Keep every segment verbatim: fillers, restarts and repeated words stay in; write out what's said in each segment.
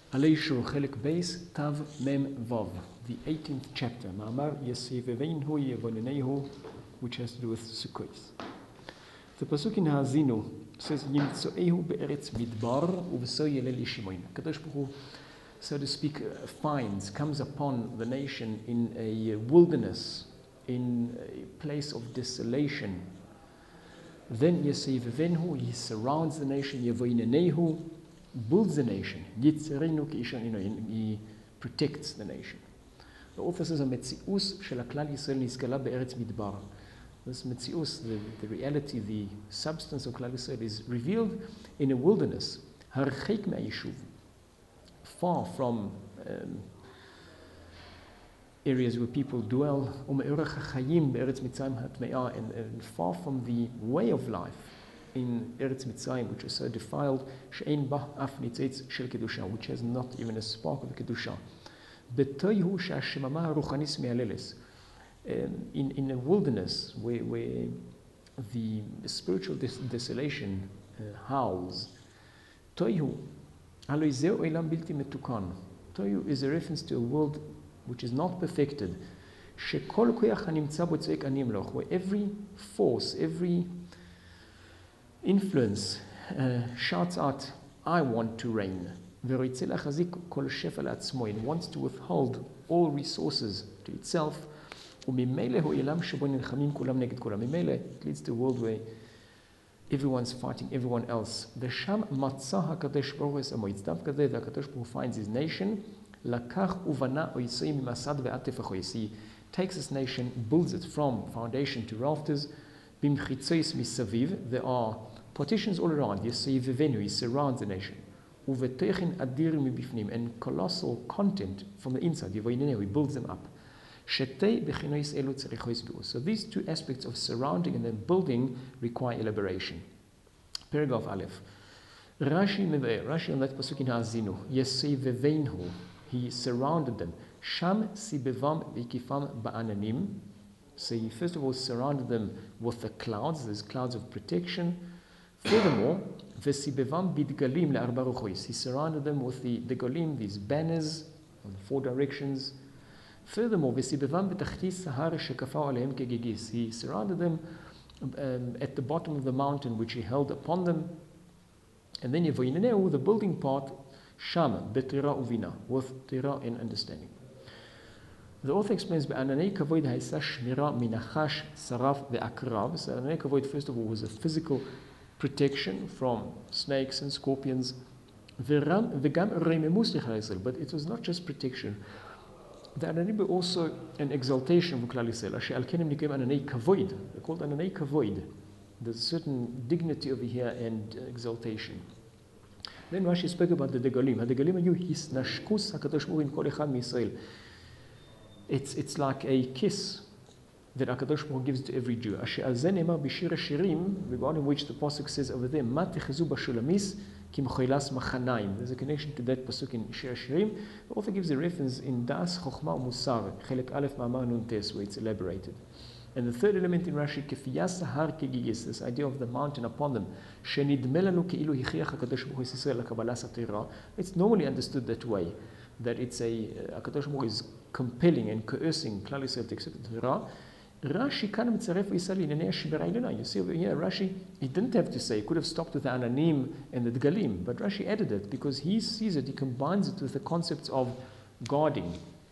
Aleishu Chelik Beis Tav Mem Vav, the eighteenth chapter, Ma'amar Yesiveveinu Yevonenehu, which has to do with Sukkot. The pasuk in Haazinu says, Yimtsoehu be'eretz midbar u'v'so yelel yishimoin. Kadosh Baruch Hu, so to speak, uh, finds, comes upon the nation in a wilderness, in a place of desolation. Then Yesiveveinu, he surrounds the nation, Yevonenehu, builds the nation. Yitzerinu ki-ishan, you know, he protects the nation. The author says, "Metzius shel haklal Yisrael nizgala be'eretz midbar." This metzius, the, the reality, the substance of Klal Yisrael, is revealed in a wilderness, harcheik me'ayishuv, far from um, areas where people dwell, u'me'orach ha'chayim be'eretz Mitzrayim ha'tme'ah, and, and far from the way of life in Eretz Mitzrayim, which is so defiled, she'ein bah af nitzetz shel kedusha, which has not even a spark of kedusha. Betoihu she'hashemama ruchanis me'aleles. Um, in, in a wilderness where, where the spiritual des- desolation uh, howls. Toihu, aloizeu olam bilti metukan. Toihu is a reference to a world which is not perfected. Shekol koyach hanimtza bo tzveik ani emloch, where every force, every influence uh, shouts out, I want to reign. Veroitze lachazik kol shefa la'atzmo, and wants to withhold all resources to itself. וממילא הוא עולם שבו נלחמים כולם נגד כולם. ממילא, it leads to a world where everyone's fighting everyone else. ושם מצא הקדוש ברוך הוא את עמו. It's דווקא there that הקדוש ברוך הוא finds his nation. לקח ובנה אויסוי ממסד ועד טפחויס. He takes this nation, builds it from foundation to rafters. במחיצויס מסביב, there are partitions all around. יסביבנו, he surrounds the nation. ובתוכן אדיר מבפנים, and colossal content from the inside. יבואיננו, he builds them up. So these two aspects of surrounding and then building require elaboration. Paragraph Aleph. Rashi mevaer, Rashi on that pasuk in Haazinu, Yesiveveinu, he surrounded them. Sham sibevam v'ikifam ba'ananim. So he first of all surrounded them with the clouds, there's clouds of protection. Furthermore, v'sibevam bidgalim le'arba ruchois. He surrounded them with the, the golim, these banners on the four directions. Furthermore, he surrounded them um, at the bottom of the mountain which he held upon them. And then Yevoineneu, the building part, Sham, betira uvina, with tira and understanding. The author explains, Ananei kavoid haisa shmira minachash saraf ve'akrav. So Ananei kavoid, first of all, was a physical protection from snakes and scorpions. But it was not just protection. The Ananei also an exaltation for Klal Yisrael. Asher al kenim nikim Ananei kavoid. They're called Ananei kavoid. There's a certain dignity over here and uh, exaltation. Then Rashi spoke about the Degalim. The Degalim are his nashkus hakadosh baruch hu in kol echad miYisrael. It's it's like a kiss that Hakadosh Baruch Hu gives to every Jew. Asher al zeh ne'emar b'shir hashirim, regarding which the pasuk says over there, Ma techezu b'shulamis. There's a connection to that pasuk in Shir Hashirim. The author gives a reference in Das Chochma Musar, Chelek Aleph Ma'amar Nun Tes, where it's elaborated. And the third element in Rashi, Kefiyas Har Kegigis, this idea of the mountain upon them. Shenidme lanu keilu hichiach HaKadosh Baruch Hu Yisrael lakabalas haTorah. It's normally understood that way, that it's a uh, HaKadosh Baruch Hu is compelling and coercing Klal Yisrael to accept the Torah. Rashi kind of mitzaref Yisrael inenei hashibera iluna. You see over here, Rashi, he didn't have to say, he could have stopped with the Ananim and the Dgalim, but Rashi added it because he sees it, he combines it with the concepts of guarding.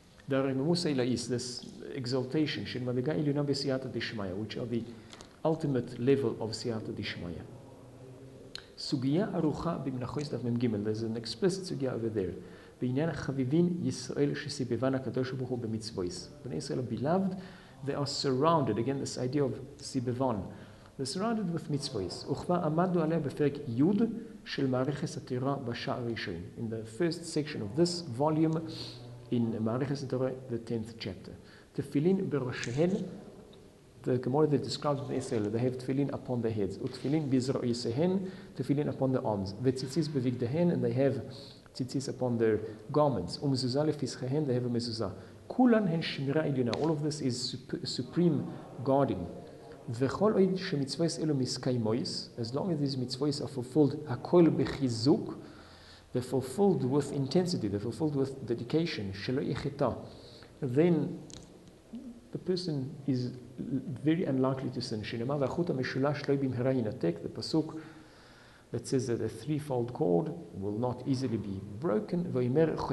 This exaltation, which are the ultimate level of Siyata Dishmaya. Sugya arucha b'mnachois daf mem gimel. There's an explicit sugya over there. B'inyan chavivin Yisrael shesibevan HaKadosh Baruch Hu b'mitzvos. Bnei Yisrael are beloved. They are surrounded, again, this idea of Sibevan. They're surrounded with mitzvahs. Uchva amadu aleh beferek yud shel ma'ariches haTorah b'sha'ar rishon. In the first section of this volume, in Ma'ariches haTorah, the tenth chapter. Tefillin b'roshehen, the Gemara that describes the Israel, they have tefillin upon their heads. Utfillin b'zro'isehen, tefillin upon their arms. V'tzitzis b'vigdehen, and they have tzitzis upon their garments. Umezuzah lefischehen, they have a mezuzah. Kulan hen shmira ilyuna. All of this is supreme guarding. V'chol oid shemitzvos elu miskaimois. As long as these mitzvos are fulfilled, hakol bechizuk, they're fulfilled with intensity, they're fulfilled with dedication, then the person is very unlikely to sin. The pasuk that says that a threefold cord will not easily be broken. The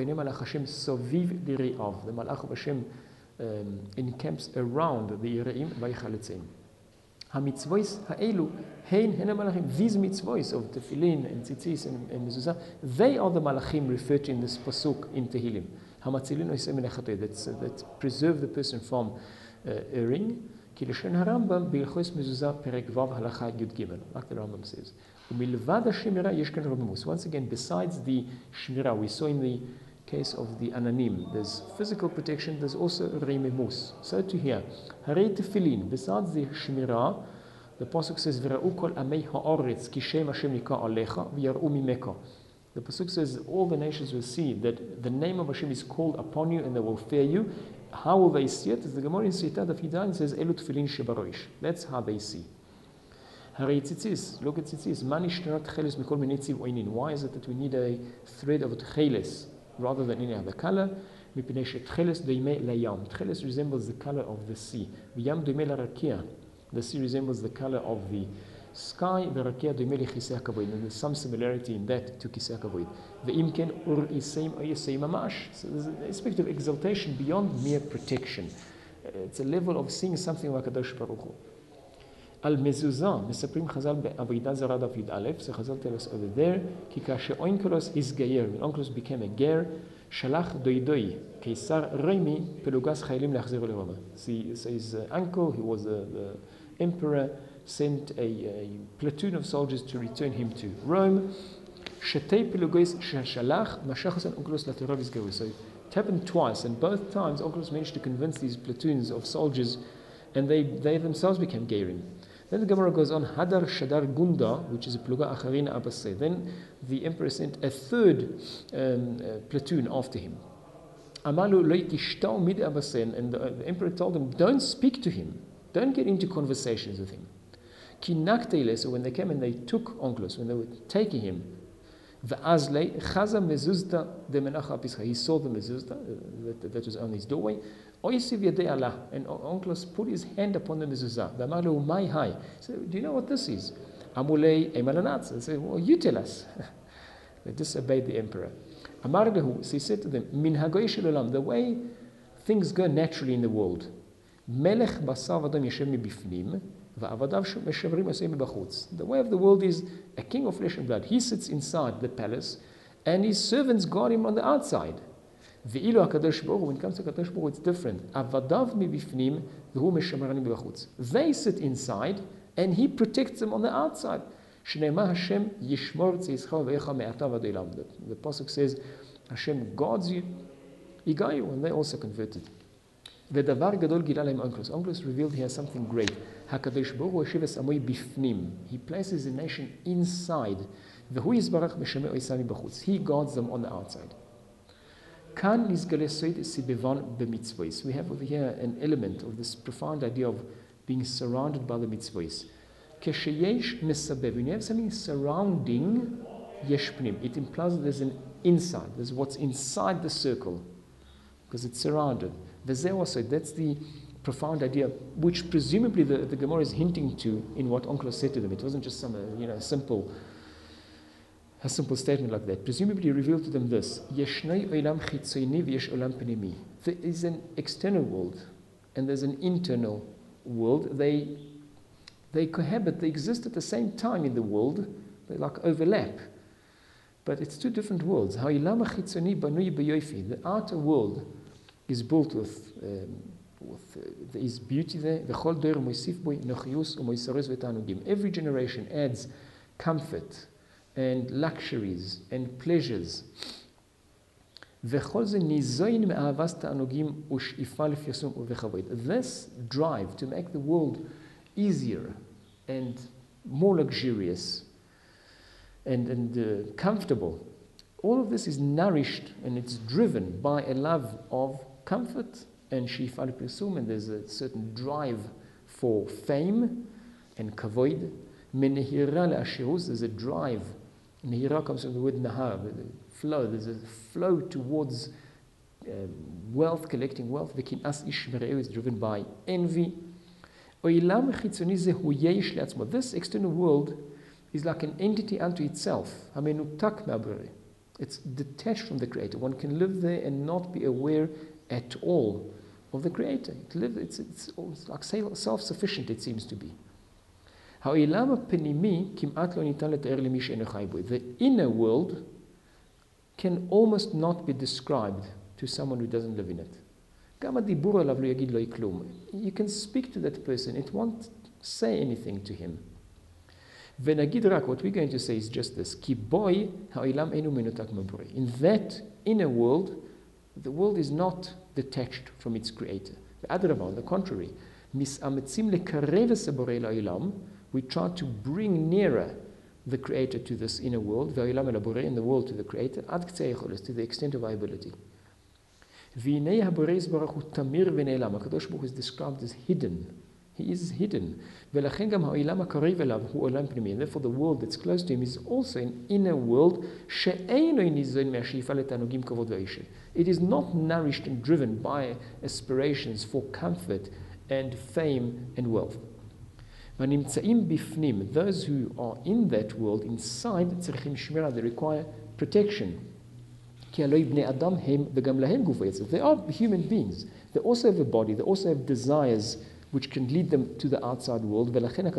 Malach um, encamps around the Yereim. HaMitzvos ha'elu hein hena malachim. These mitzvos of tefillin and tzitzis and, and mezuzah, they are the malachim referred to in this pasuk in Tehillim. Hamatzilin oisem min hachatei, that that preserve the person from uh, erring. Ki l'shon harambam b'ilchos mezuzah perek vav halacha yud gimel, like the Rambam says. Umilvad ha'shemira yesh kan rabimus. Once again, besides the shmira we saw in the case of the ananim, there's physical protection, there's also reimemus. So to here, harei tefillin, besides the shmira, the pasuk says v'ra'u kol amei ha'aretz ki shem Hashem nika alecha v'yar'u mimeka. The pasuk says all the nations will see that the name of Hashem is called upon you and they will fear you. How will they see it? As the Gemara in Seitat of Hidan says elu tefillin shebaroish. That's how they see. Harei tzitzis, look at tzitzis. Man ishtarat cheles mikol minetziv oinin. Why is it that we need a thread of cheles rather than any other color? Tcheles resembles the color of the sea. The sea resembles the color of the sky. And there's some similarity in that to kisei hakavod. So there's an aspect of exaltation beyond mere protection. It's a level of seeing something like Kadosh Baruch Hu. Al mezuzah, מספרים חז"ל בעבודה זרה דף י"א, so Chazal tell us over there, כי כאשר אונקלוס התגייר, when Onkelos became a ger, שלח דוידוי, קיסר רומי, פלוגס חיילים להחזירו לרומא. So his uh, uncle, he was the, the emperor, sent a, a platoon of soldiers to return him to Rome. שתי פלוגס ששלח, משך אותם אונקלוס לתורה והסגרו. So it happened twice, and both times Onkelos managed to convince these platoons of soldiers, and they, they themselves became gerim. Then the Gemara goes on, Hadar Shadar Gunda, which is a pluga acharina abaseh. Then the emperor sent a third um, uh, platoon after him. Amalu loitishtaw mid abaseh, and the, the emperor told them, don't speak to him, don't get into conversations with him. Ki nakteile, so when they came and they took Onkelos, when they were taking him, v'azlei chaza mezuzta de menacha apischa. He saw the mezuzta that, that was on his doorway. Oisiv yadei Allah, and Onkelos put his hand upon the mezuzah. V'amalu mai hai. So, do you know what this is? Amulei emalanatz. They said, well, you tell us. They disobeyed the emperor. Amar lehu. So he said to them, min hagoy shel olam, the way things go naturally in the world. Melech basar v'adam yeshem mibifnim, v'avadav meshavrim yosem mibachutz. The way of the world is a king of flesh and blood. He sits inside the palace, and his servants guard him on the outside. Ve'ilu HaKadosh Baruch Hu, when it comes to HaKadosh Baruch Hu, it's different. Avadav mibifnim, v'hu meshamarani mibachutz. They sit inside, and he protects them on the outside. Shneimah Hashem yishmor tzeischah ve'echa me'ata v'ad olam. The pasuk says, Hashem guards you, he got you, and they also converted. Ve'davar gadol gila lehem Onkelos. Onkelos revealed here something great. HaKadosh Baruch Hu yeshiv es amoy bifnim. He places the nation inside. V'hu yizbarach meshameh oisam mibachutz. He guards them on the outside. We have over here an element of this profound idea of being surrounded by the mitzvahs. When you have something surrounding, it implies that there's an inside, there's what's inside the circle, because it's surrounded. That's the profound idea, which presumably the, the Gemara is hinting to in what Onkelos said to them. It wasn't just some uh, you know, simple A simple statement like that. Presumably revealed to them this: There is an external world and there's an internal world. They they cohabit, they exist at the same time in the world, they like overlap. But it's two different worlds. The outer world is built with um, with uh, there is beauty there. Every generation adds comfort and luxuries and pleasures. This drive to make the world easier and more luxurious and, and uh, comfortable, all of this is nourished and it's driven by a love of comfort and shifal pirsum, and there's a certain drive for fame and kavod. Menehira le'ashirus, there's a drive. Nehira comes from the word nahar, flow. There's a flow towards um, wealth, collecting wealth. V'kin'as ish mereu is driven by envy. This external world is like an entity unto itself. It's detached from the Creator. One can live there and not be aware at all of the Creator. It live, it's, it's, it's like self-sufficient, it seems to be. The inner world can almost not be described to someone who doesn't live in it. You can speak to that person, it won't say anything to him. What we're going to say is just this. In that inner world, the world is not detached from its Creator. On the contrary, we try to bring nearer the Creator to this inner world, and the world to the Creator, to the extent of our ability. HaKadosh Baruch Hu is described as hidden. He is hidden. And therefore the world that's close to him is also an inner world. It is not nourished and driven by aspirations for comfort and fame and wealth. Those who are in that world, inside, they require protection. They are human beings. They also have a body. They also have desires which can lead them to the outside world.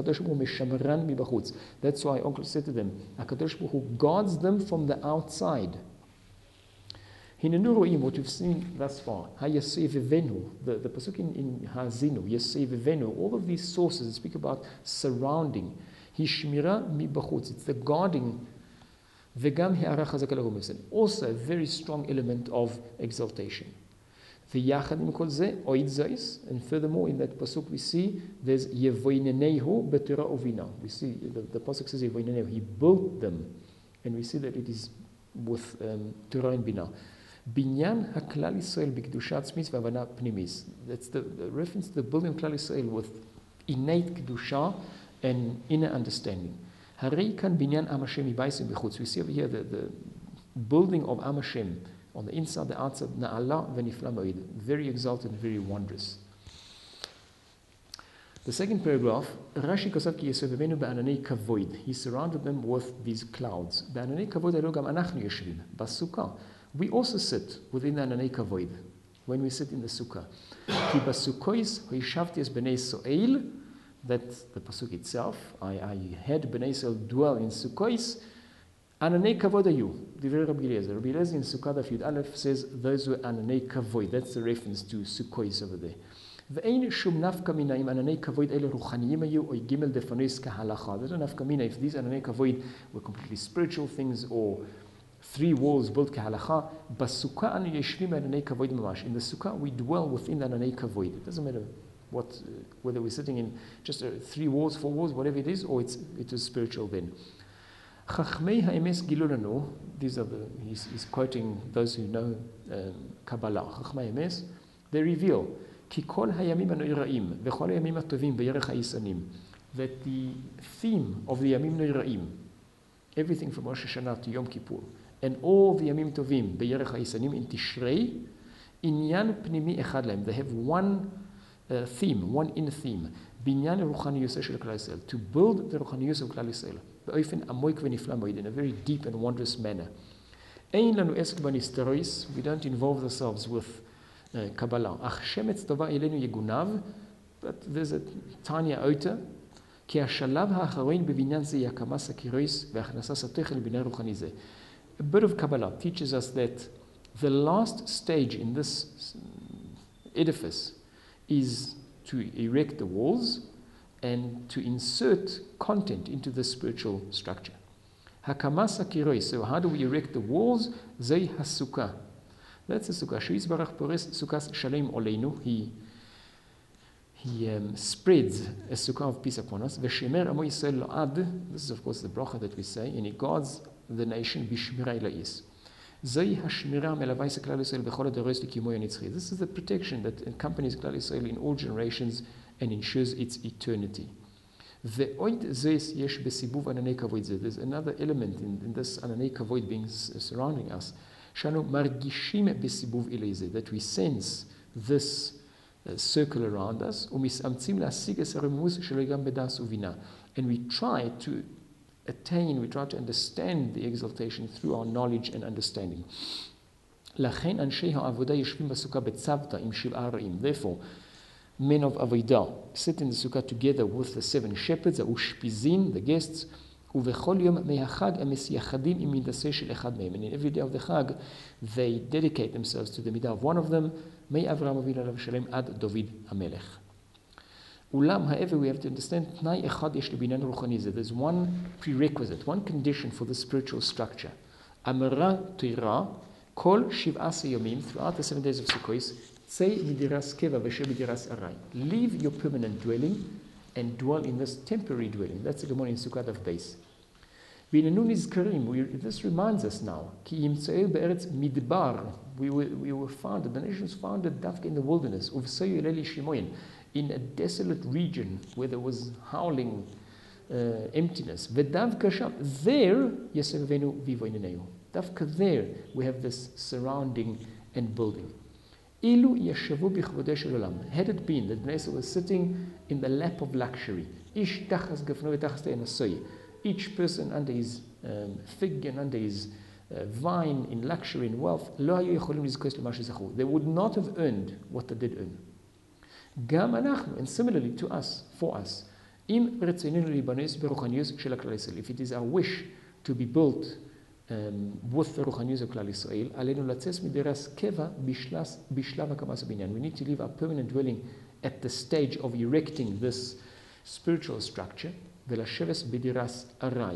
That's why Uncle said to them, HaKadosh Baruch Hu guards them from the outside. What we've seen thus far, the, the pasuk in, in Hazinu, Yasevevenu, all of these sources speak about surrounding. It's the guarding. Also a very strong element of exaltation. And furthermore, in that pasuk we see there's Yevoinenehu Betura Ovina. We see the, the pasuk says Yevoinenehu, he built them, and we see that it is with um, Torah and Bina. Binyan HaKlal Yisrael B'Kedushat Tzmis V'Havana Pnimis. That's the, the reference to the building of Klal Yisrael with innate Kedusha and inner understanding. Harei kan binyan Am Hashem Yibaysim B'chutz. We see over here the, the building of Am Hashem on the inside, the outside, Na'ala v'nifla moed, very exalted, very wondrous. The second paragraph, Rashi kosav ki yesevevenu ba'ananei kavoid. He surrounded them with these clouds. Ba'ananei kavoid alo gam anachnu yeshvim basukkah. We also sit within the ananei kavoid when we sit in the sukkah. Ki basukkois hoishavti es b'nei so'el. That's the pasuk itself. I, I had b'nei Israel dwell in Sukkois. Ananei kavod ayu. Divrei Rabbi Eliezer. Rabbi Eliezer in Sukkah Daf Yud Aleph says those were ananei kavod. That's the reference to Sukkois over there. Ve'ein shum nafka mina im ananei kavod ele ruchaniyim ayu oy gimel defanois kahalacha. There's no nafka mina if these ananei kavod were completely spiritual things or three walls built kahalacha. Basukah anu yeshvim ananei kavod mamash. In the Sukkah we dwell within the ananei kavod. It doesn't matter what, uh, whether we're sitting in just uh, three walls, four walls, whatever it is, or it's, it is spiritual then. Chachmei ha'emes gilulanu, these are the, he's, he's quoting those who know um, Kabbalah. Chachmei ha'emes, they reveal, ki kol hayamim ha'noiraim, v'chol hayamim ha'tovim b'yerech ha'isanim, that the theme of the Yamim Noiraim, everything from Rosh Hashanah to Yom Kippur, and all the Yamim Tovim b'yerech ha'isanim in Tishrei, inyan pnimi echad lahem, they have one Uh, theme, one inner theme, binyan ruchaniyus shel Klal Yisrael, to build the ruchaniyus of Klal Yisrael, be'ofen amoik v'nifla moed, in a very deep and wondrous manner. Ein lanu esk b'nisterois, we don't involve ourselves with uh, Kabbalah. Ach shemetz tova elenu yegunav, but there's a tiny iota, ki hashalav ha'acharoin b'vinyan ze yakamas hakirois ve'achnasas ha'tochel b'nei ruchani ze. A bit of Kabbalah teaches us that the last stage in this edifice is to erect the walls and to insert content into the spiritual structure. Hakamas hakiroi, so how do we erect the walls? Zay hasukkah. That's the sukkah. Sheis barach pores sukkas shalem oleinu. He he um, spreads a sukkah of peace upon us. Veshemer amo Yisrael lo'ad. This is of course the bracha that we say, and he guards the nation bishmira ilais. This is the protection that accompanies Klal Yisrael in all generations and ensures its eternity. Ve'oid zeis yesh besibuv ananei kavod ze. There's another element in, in this ananei kavod being surrounding us. Shanu margishim besibuv ileze, that we sense this uh, circle around us. Umisamtzim la'asig es harumuz shelo gam bedas uvina. And we try to attain, we try to understand the exaltation through our knowledge and understanding. לכן אנשי העבודה יושבים בסוכה בצוותא עם שבעה רעים. Therefore, men of Avodah sit in the sukkah together with the seven shepherds, האושפיזין, the guests, ובכל יום מהחג הם מסייחדים עם מידסה של אחד מהם. And in every day of the Chag, they dedicate themselves to the midah of one of them, מאברהם אבינו עליו השלום עד דוד המלך. אולם, however, we have to understand, תנאי אחד יש לבניין רוחני זה. There's one prerequisite, one condition for the spiritual structure. אמרה תורה, כל שבעה ימים, throughout the seven days of Sukkot, צא מדירס קבע ושב מדירס ארעי. Leave your permanent dwelling and dwell in this temporary dwelling. That's the Gemara in Sukkot of base. והננו נזכרים, this reminds us now, כי ימצאו בארץ מדבר, we were, we were founded, the nation was founded דווקא in the wilderness, ובשאו אלי שמעון, in a desolate region where there was howling uh, emptiness. ודווקא שם, there יסבבנו ויבואננו. דווקא there we have this surrounding and building. אילו ישבו בכבודו של עולם, had it been that Bnei Israel was sitting in the lap of luxury, איש תחת גפנו ותחת תאנסוי, each person under his um, fig and under his uh, vine in luxury and wealth, לא היו יכולים לזכות למה שזכו. They would not have earned what they did earn. גם אנחנו, and similarly to us, for us, אם רצוננו להיבנס ברוחניות של הכלל ישראל, if it is our wish to be built um, with the רוחניות of כלל ישראל, עלינו לצאת מדירס קבע בשלב הקמת הבניין. We need to leave our permanent dwelling at the stage of erecting this spiritual structure, ולשבת בדירס ארעי.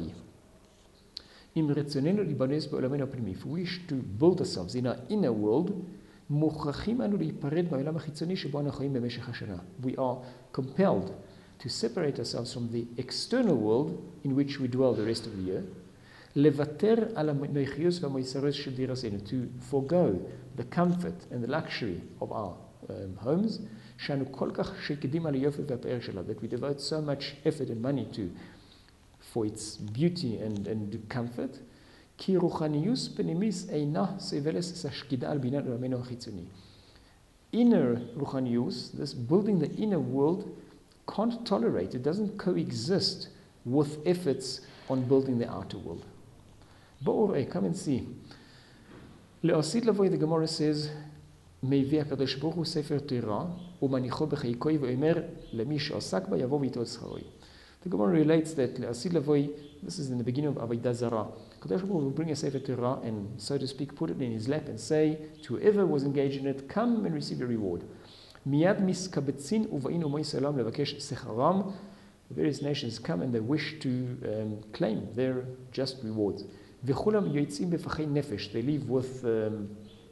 אם רצוננו להיבנס בעולמנו הפנימי, if we wish to build ourselves in our inner world, מוכרחים אנו להיפרד מהעולם החיצוני שבו אנחנו חיים במשך השנה. We are compelled to separate ourselves from the external world in which we dwell the rest of the year, לוותר על המחיוס והמייסרות של דירתנו, to forgo the comfort and the luxury of our um, homes, שאנו כל כך שקדים על היופי והפאר שלה, that we devote so much effort and money to, for its beauty and, and comfort, כי רוחניוס פנימיס אינה סבלס השקידה על בינת עולמנו החיצוני. Inner רוחניוס, this building the inner world, can't tolerate, it doesn't coexist with efforts on building the outer world. בואו ראה, come and see. לעשית לבוא, the Gemara says, מביא הקדוש ברוך הוא ספר תורה, ומניחו בחיקוי ואומר, למי שעסק בה יבוא ויתו את שכרו. The Gemara relates that לעשית לבוא, this is in the beginning of Avodah Zarah. Kadosh Baruch Hu will bring a Sefer Torah and, so to speak, put it in his lap and say to whoever was engaged in it, come and receive your reward. מיד מסקבצין ובאים ומויס העולם לבקש שכרם. The various nations come and they wish to um, claim their just rewards. וכולם יוצאים בפחי נפש. They leave with, um,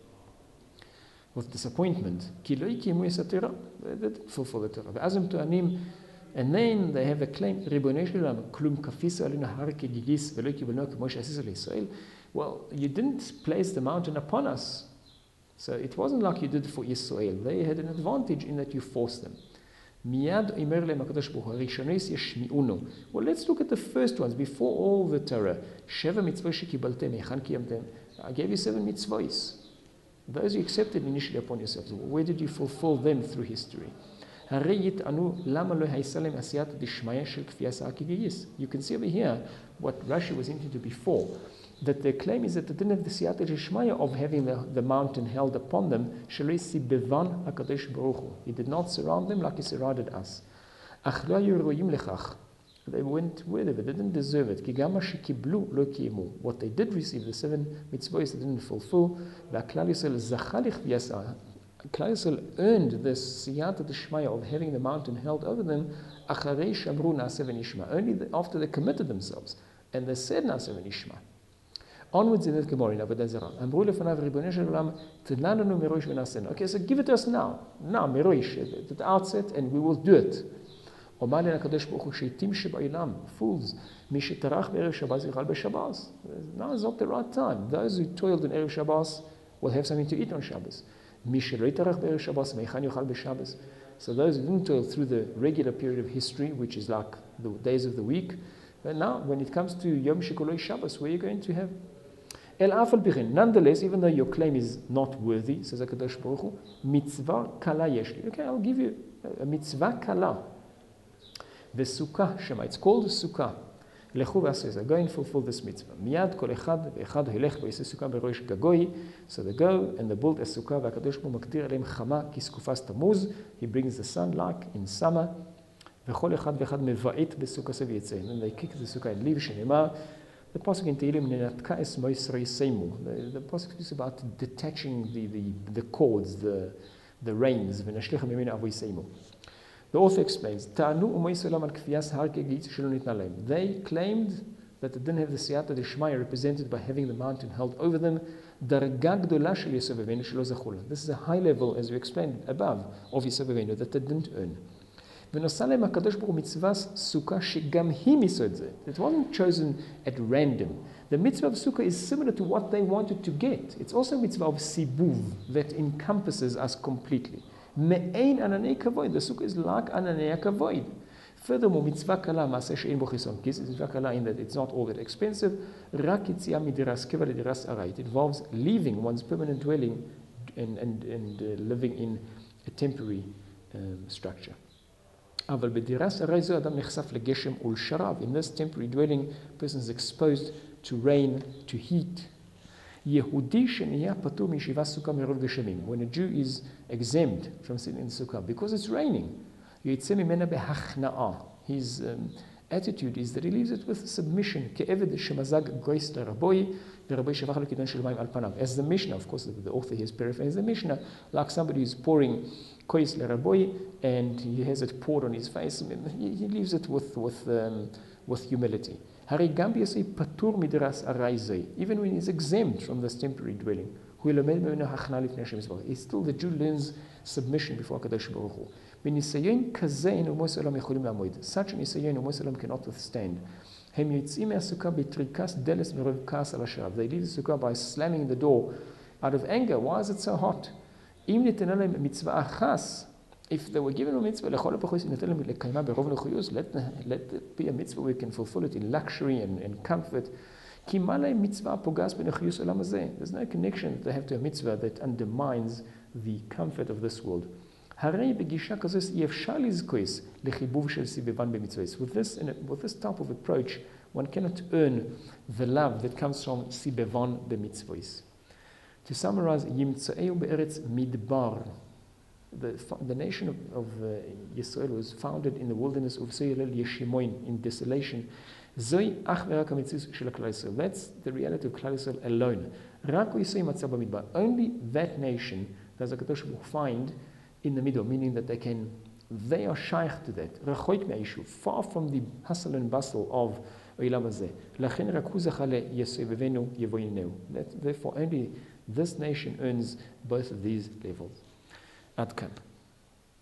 with disappointment. כי לא יקיימו את התורה. They didn't fulfill the Torah. ואז הם טוענים, and then they have a claim, ריבונו של עולם, כלום כפיסו עלינו הר כגיגיס ולא קיבלנו כמו שעשית לישראל. Well, you didn't place the mountain upon us. So it wasn't like you did it for Israel. They had an advantage in that you forced them. מיד אומר להם הקדוש ברוך הוא, הראשונס ישמיעונו. Well, let's look at the first ones, before all the Torah. שבע מצוות שקיבלתם, היכן קיימתם? I gave you seven mitzvahs. Those you accepted initially upon yourselves. Where did you fulfill them through history? הרי יטענו, למה לא הייתה להם עשיית דשמיא של כפיית הגיגיס? You can see over here what Rashi was hinting to before, that their claim is that they didn't have the siyata deshmaya of having the, the mountain held upon them. Shelei sibevan hakadosh baruch hu. He did not surround them like he surrounded us. Ach lo hayu royim lechach. They went wherever. They didn't deserve it. Ki gam ma shekiblu lo kiemu. What they did receive, the seven mitzvahs, they didn't fulfill. V'klal Yisrael zacha lichviyasa. Klal Yisrael earned this siyata deshmaya of having the mountain held over them. Acharei shamru na'aseh v'nishma. Only after they committed themselves and they said na'aseh v'nishma. Onwards in that Gemara in Avodah Zarah. אמרו לפניו ריבונו של עולם, תתנה לנו מראש ונעשינו. Okay, so give it to us now. Now, מראש, at the outset, and we will do it. אומר לנו הקדוש ברוך הוא, שהתים שבעולם, fools, מי שטרח בערב שבת יאכל בשבת. Now is not the right time. Those who toiled in ערב שבת will have something to eat on Shabbos. מי שלא יטרח בערב שבת, מהיכן יאכל בשבת? So those who didn't toil through the regular period of history, which is like the days of the week, but now when it comes to Yom Shekoloi Shabbos, where you're going to have El Afal Bichin. Nonetheless, even though your claim is not worthy, says HaKadosh Baruch Hu, mitzvah kala yeshli. Okay, I'll give you a mitzvah kala. The sukkah shema. It's called a sukkah. Lechu v'aseh. Go and fulfill this mitzvah. Miyad kol echad ve'echad hilech v'yiseh sukkah berosh gagoi. So they go and they build a sukkah. VaKadosh Baruch Hu maktir aleim chama ki skufas tamuz. He brings the sun like in summer. V'chol echad ve'echad meva'it besukkah se v'yitzeh. And they kick the sukkah and leave. Shenema. The pasuk in Tehillim, Nenatka es moisrei seimu. The pasuk speaks about detaching the, the, the cords, the, the reins. V'nashlecha mimena avoi seimu. The author explains, Ta'anu u'mois olam al kfiyas har kegit shelo nitna lehem. They claimed that they didn't have the siyata d'shmaya represented by having the mountain held over them. Darga gdola shel Yosef Avinu shelo zachula. This is a high level, as we explained above, of Yosef Avinu that they didn't earn. ונוסע להם הקדוש ברוך הוא מצווה סוכה שגם היא מסוד זה. It wasn't chosen at random. The mitzvah of sukkah is similar to what they wanted to get. It's also a mitzvah of sibuv that encompasses us completely. Me'ein ananei kavoid. The sukkah is like ananei kavoid. Furthermore, mitzvah kala maaseh she'en bo chison kis. It's mitzvah kala in that it's not all that expensive. Rak yitziah midiras keva lediras aray. It involves leaving one's permanent dwelling and, and, and uh, living in a temporary um, structure. אבל בדירת ארעי זו אדם נחשף לגשם ולשרב. In this temporary dwelling, a person is exposed to rain, to heat. יהודי שנהיה פטור מישיבה סוכה מרוב גשמים. When a Jew is exempt from sitting in sukkah because it's raining, יצא ממנה בהכנעה. His um, attitude is that he leaves it with submission. כעבד שמזג גויס לרבוי, ורבוי שפך לו כדון של מים על פניו. As the Mishnah, of course, the author here is paraphrasing the Mishnah, like somebody who's pouring kois leraboy, and he has it poured on his face. He, he leaves it with with um, with humility. Even when he's exempt from this temporary dwelling, he still the Jew learns submission before Kadosh Baruch Hu. Such an nisayon umos olam cannot withstand. They leave the sukkah by slamming the door out of anger. Why is it so hot? If they were given a mitzvah, let, let it be a mitzvah we can fulfill it in luxury and, and comfort. There's no connection that they have to a mitzvah that undermines the comfort of this world. With this, with this type of approach, one cannot earn the love that comes from sibevan b'mitzvos. To summarize, Yimtzaeu be'eretz midbar. The, the nation of, of uh, Yisrael was founded in the wilderness of Seirel Yeshimoin, in desolation. Zoi ach ve'rak hamitzvos shel Klal Yisrael. That's the reality of Klal Yisrael alone. Rak Yisrael matzah b'midbar. Only that nation does HaKadosh Baruch Hu find in the middle, meaning that they can, they are shaykh to that. Rechoik me'ishu, far from the hustle and bustle of Olam hazeh. Lachen rak hu zacha leYosef Avinu yevoineu. Therefore, only this nation earns both of these levels. Ad kan.